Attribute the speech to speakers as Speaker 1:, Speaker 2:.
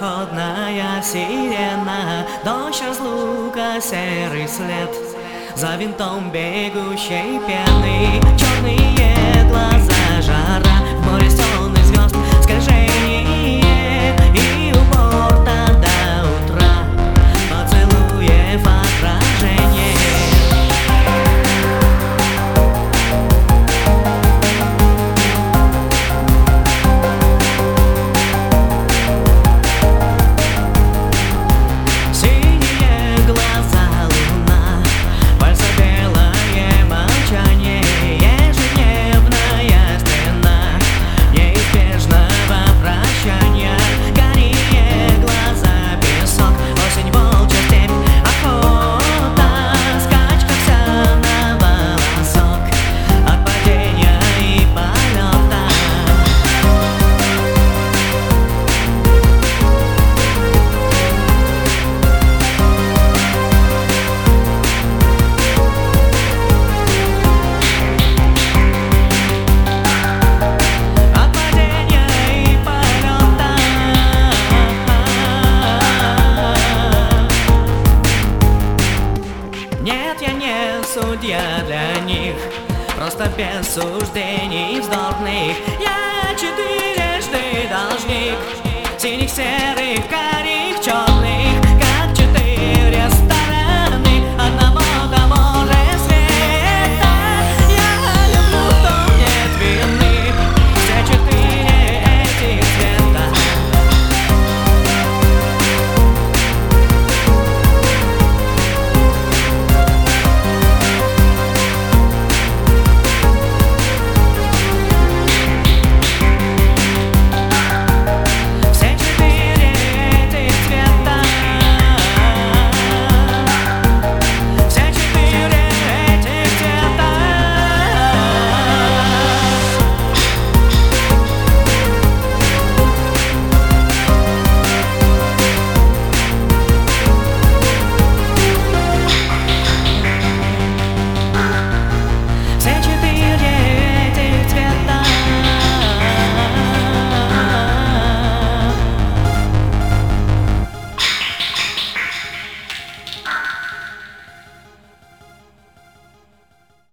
Speaker 1: пароходная сирена, дождь, разлука, серый след, за винтом бегущей пены, черные глаза, жара, в море сонных звезд, скольжение и у борта до утра поцелуев отражение. Нет, я не судья для них, просто без суждений вздорных. Я четырежды должник синих, серых, карих.